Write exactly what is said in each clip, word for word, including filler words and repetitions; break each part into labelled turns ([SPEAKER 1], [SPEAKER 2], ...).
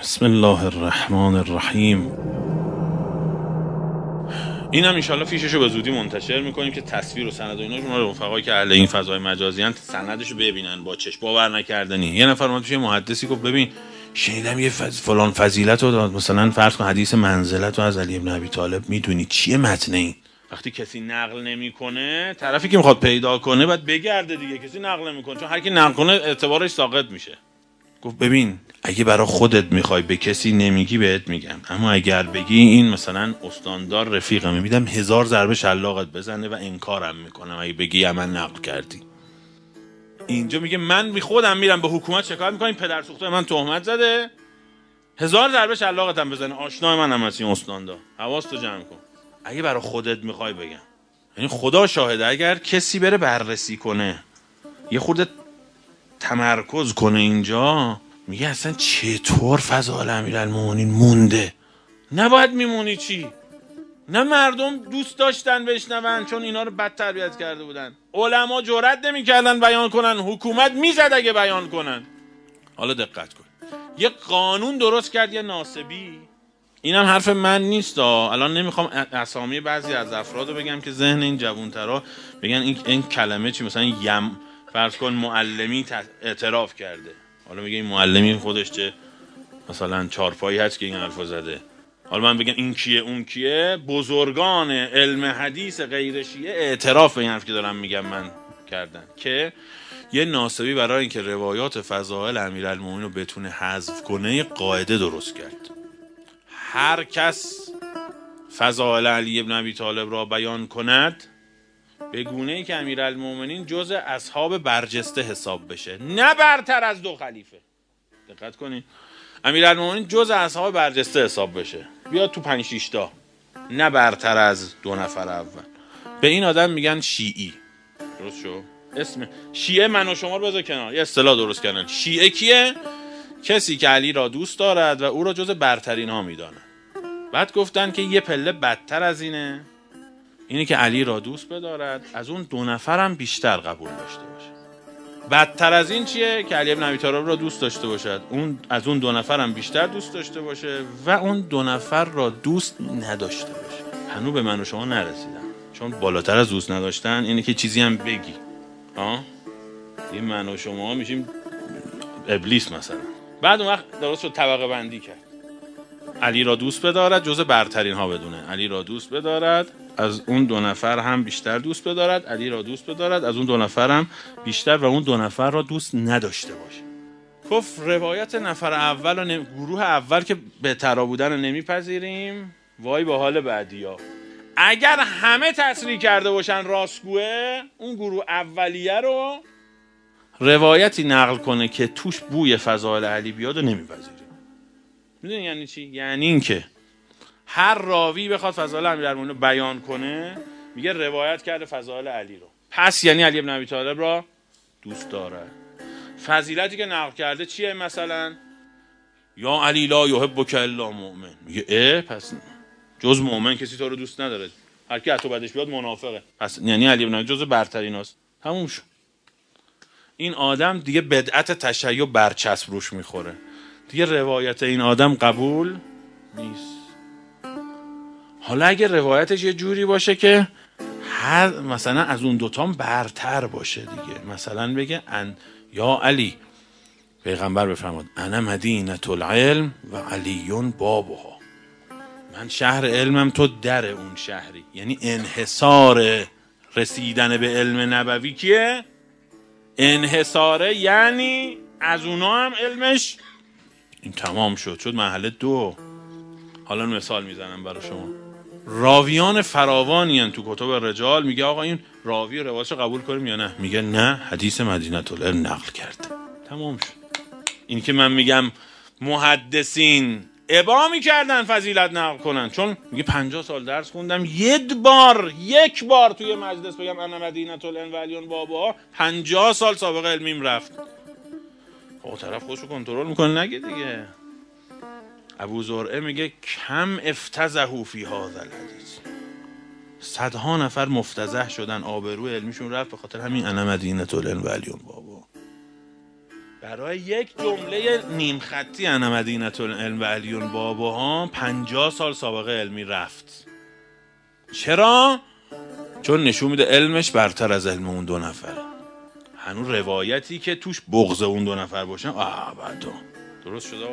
[SPEAKER 1] بسم الله الرحمن الرحیم. این هم انشالله فیششو به زودی منتشر میکنیم که تصویر و سند و اینا شما رفقایی که اهل این فضای مجازی ان سندشو ببینن با چشم باور نکردنی. یه نفر اومد پیش محدثی گفت ببین شنیدم یه فض... فلان فضیلت رو مثلا فرض کن حدیث منزلت رو از علی بن ابی طالب میدونی چیه متن این؟ وقتی کسی نقل نمیکنه طرفی که میخواد پیدا کنه باید بگرده دیگه. کسی نقل نمیکنه چون هر کی نقل کنه اعتبارش ساقط میشه. گفت ببین اگه برای خودت میخوای به کسی نمیگی بهت میگم، اما اگر بگی این مثلا استاندار رفیقم میدم هزار ضربه شلاقت بزنه و انکارم میکنم اگه بگی یا من نقل کردی. اینجا میگه من بی خودم میرم به حکومت شکایت میکنم پدر سوخته من تهمت زده، هزار ضربه شلاقتم بزنه، آشنای من هم هست این استاندار. حواستو جمع کن. اگه برای خودت میخوای بگم، یعنی خدا شاهده اگر کسی بره بررسی کنه یه خورده تمرکز کنه اینجا، میگه اصلا چطور فضائل امیرالمومنین مونده؟ نباید میمونی چی؟ نه مردم دوست داشتن بشنون چون اینا رو بد تربیت کرده بودن، علما جرئت نمیکردن بیان کنن، حکومت میزد اگه بیان کنن. حالا دقت کن، یه قانون درست کرد یه ناصبی. اینم حرف من نیست ها. الان نمیخوام اسامی بعضی از افراد رو بگم که ذهن این جوانترا بگن این این کلمه چی، مثلا یم فرض کن معلمی اعتراف کرده، حالا میگه این معلمی خودش چه مثلا چارپایی هست که این حرفو زده. حالا من بگم این کیه اون کیه، بزرگان علم حدیث غیر شیعه اعتراف به این حرف که دارم میگم من کردن که یه ناصبی برای اینکه روایات فضائل امیرالمومنین رو بتونه حذف کنه یه قاعده درست کرد. هر کس فضائل علی بن ابی طالب را بیان کند به گونه‌ای که امیرالمومنین جز اصحاب برجسته حساب بشه، نه برتر از دو خلیفه. دقت کنین، امیرالمومنین جز اصحاب برجسته حساب بشه، بیاد تو پنج شش تا، نه برتر از دو نفر اول. به این آدم میگن شیعی. درست شو؟ اسم شیعه من و شما رو بذار کنار، یه اصطلاح درست کردن. شیعه کیه؟ کسی که علی را دوست دارد و او را جز برترین ها میداند. بعد گفتن که یه پله بدتر از اینه، اینی که علی را دوست بدارد از اون دو نفرم بیشتر قبول داشته باشه. بدتر از این چیه؟ که علی بن ابی طالب را دوست داشته باشد، اون از اون دو نفرم بیشتر دوست داشته باشه و اون دو نفر را دوست نداشته باشه. هنوز به من و شما نرسیدم، چون بالاتر از دوست نداشتن اینه که چیزی هم بگی. ها؟ این من و شما میشیم ابلیس مثلا. بعد اون وقت درست رو طبقه بندی کرد. علی را دوست بدارد جز برترین ها بدونه، علی را دوست بدارد از اون دو نفر هم بیشتر دوست بدارد، علی را دوست بدارد از اون دو نفر هم بیشتر و اون دو نفر را دوست نداشته باشه. گفت روایت نفر اول و نم... گروه اول که بهترا بودن رو نمیپذیریم، وای به حال بعدیا. اگر همه تصریح کرده باشن راستگوه، اون گروه اولیه رو روایتی نقل کنه که توش بوی فضائل علی بیاد و نمیپذیریم. میدونی یعنی چی؟ یعنی این که هر راوی بخواد فضائل امیرالمومنین رو بیان کنه میگه روایت کرده فضائل علی رو، پس یعنی علی بن ابی طالب را دوست داره. فضیلتی که نقل کرده چیه؟ مثلا یا علی لا یحبک الا مؤمن، میگه اه پس جز مؤمن کسی تو رو دوست نداره، هر کی تو بعدش بیاد منافقه، پس یعنی علی بن ابی جز برتریناست. تموم شد. این آدم دیگه بدعت تشیع برچسب روش میخوره، دیگه روایت این آدم قبول نیست. حالا اگه روایتش یه جوری باشه که هر مثلا از اون دوتام برتر باشه دیگه، مثلا بگه ان یا علی، پیغمبر بفرماد انا مدینه العلم و علیون بابها، من شهر علمم تو در اون شهری. یعنی انحصار رسیدن به علم نبوی کیه؟ انحصاره، یعنی از اونا هم علمش این تمام شد، شد محله دو. حالا مثال میزنم برای شما. راویان فراوانی هن تو کتب رجال، میگه آقا این راوی روایتشو قبول کنیم یا نه؟ میگه نه، حدیث مدینه العلم نقل کرده. تمام شد. این که من میگم محدثین ابا میکردن فضیلت نقل کنن، چون میگه پنجاه سال درس خوندم یک بار یک بار توی مجلس بگم انا مدینه العلم و علیون بابا، پنجاه سال سابقه علمیم رفت. خب طرف خودشو کنترل میکنه نگه دیگه. ابو زرعه میگه کم افتضحوا فی هذا الحدیث، صدها نفر مفتضح شدن، آبرو علمیشون رفت به خاطر همین انا مدینه العلم و علیون بابا. برای یک جمله نیم خطی انا مدینة العلم و علی بابها پنجاه سال سابقه علمی رفت. چرا؟ چون نشون میده علمش برتر از علم اون دو نفره. هنوز روایتی که توش بغض اون دو نفر باشن آه بعدو درست شده.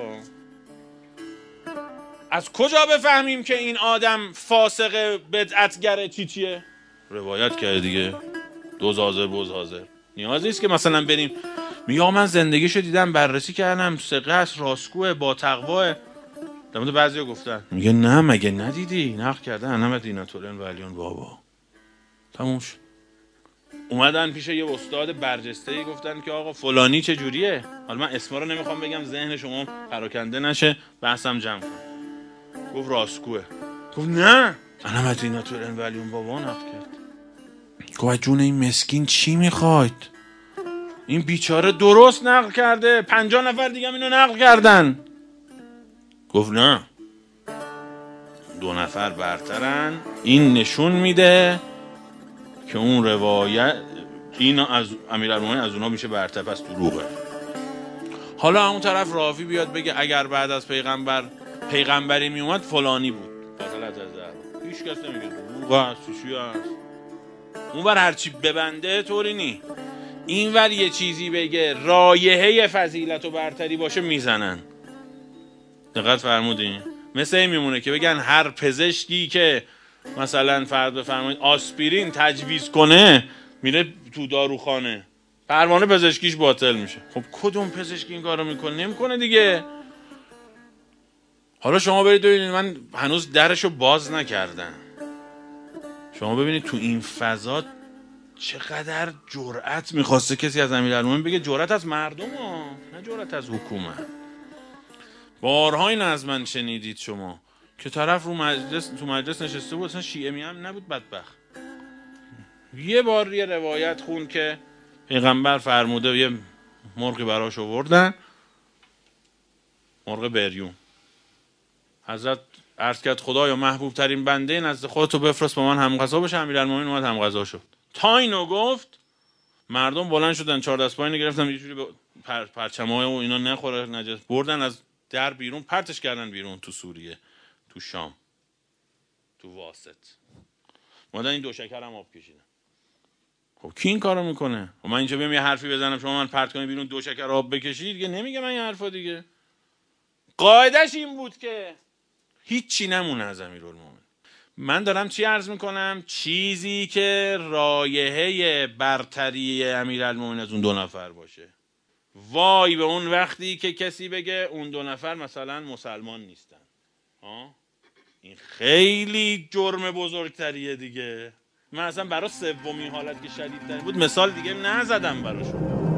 [SPEAKER 1] از کجا بفهمیم که این آدم فاسق بدعتگره چی چیه؟ روایت کرده دیگه، دوز حاضر بوز حاضر. نیاز نیست که مثلا بریم میگه من زندگیشو دیدم بررسی کردم ثقه است راستگوه با تقواه. در مورد بعضیا گفتن میگه نه مگه ندیدی نقل کرده انا مدینة العلم و علی بابا. تموم شد. اومدن پیش یه استاد برجسته‌ای گفتن که آقا فلانی چه جوریه. حالا من اسما رو نمیخوام بگم ذهن شما پراکنده نشه بحثم جمع کن. گفت راستگوه. گفت نه انا مدینة العلم و علی بابا نقل کرد. گفت جون این مسکین چی میخواید؟ این بیچاره درست نقل کرده، پنجاه نفر دیگه اینو نقل کردن. گفت نه دو نفر برترن. این نشون میده که اون روایت این از امیرالمومنین از اونها میشه برتر، پس دروغه. حالا همون طرف راوی بیاد بگه اگر بعد از پیغمبر پیغمبری میومد فلانی بود مثلا از از هیچ کس نمیگه دروغ است چی است. اون بر هرچی ببنده طوری نی. این ور یه چیزی بگه رایحه فضیلت و برتری باشه میزنن. دقت فرمودین؟ مثل این میمونه که بگن هر پزشکی که مثلا فرض بفرمایید آسپرین تجویز کنه میره تو داروخانه پروانه پزشکیش باطل میشه. خب کدوم پزشکی این کارو میکنه؟ نمیکنه دیگه. حالا شما برید ببینید، من هنوز درشو باز نکردم، شما ببینید تو این فضا چقدر جرأت میخواسته کسی از امیرالمومنین بگه. جرأت از مردم ها، نه جرأت از حکومت. بارها این از من شنیدید شما که طرف رو مجلس تو مجلس نشسته بود اصلا شیعه می هم نبود بدبخت. یه بار یه روایت خون که پیغمبر فرموده یه مرغی براش آوردن، مرغ بریون. حضرت عرض کرد خدایا محبوب ترین بنده نزد خودتو بفرست با من همغذا بشه. امیرالمومنین اومد همغذا شد. تا اینو گفت مردم بلند شدن چهار دست پایین گرفتن یه جوری به پر پرچمای و اینا نخوره نجس بردن از در بیرون پرتش کردن بیرون تو سوریه، تو شام، تو واسط. مادن این دو شکر هم آب کشیدن. خب کی این کارو میکنه؟ و من اینجا بیام یه حرفی بزنم شما من پرت کنی بیرون دو شکر آب بکشید دیگه نمیگه من این حرفا دیگه. قاعدش این بود که هیچی نمونه از امیرالمومنین. من دارم چی عرض میکنم؟ چیزی که رایحه برتری امیرالمومنین از اون دو نفر باشه. وای به اون وقتی که کسی بگه اون دو نفر مثلا مسلمان نیستن. ها؟ این خیلی جرم بزرگتریه دیگه. من اصلا برای سومین حالت که شدیدتر بود مثال دیگه نزدم براشون.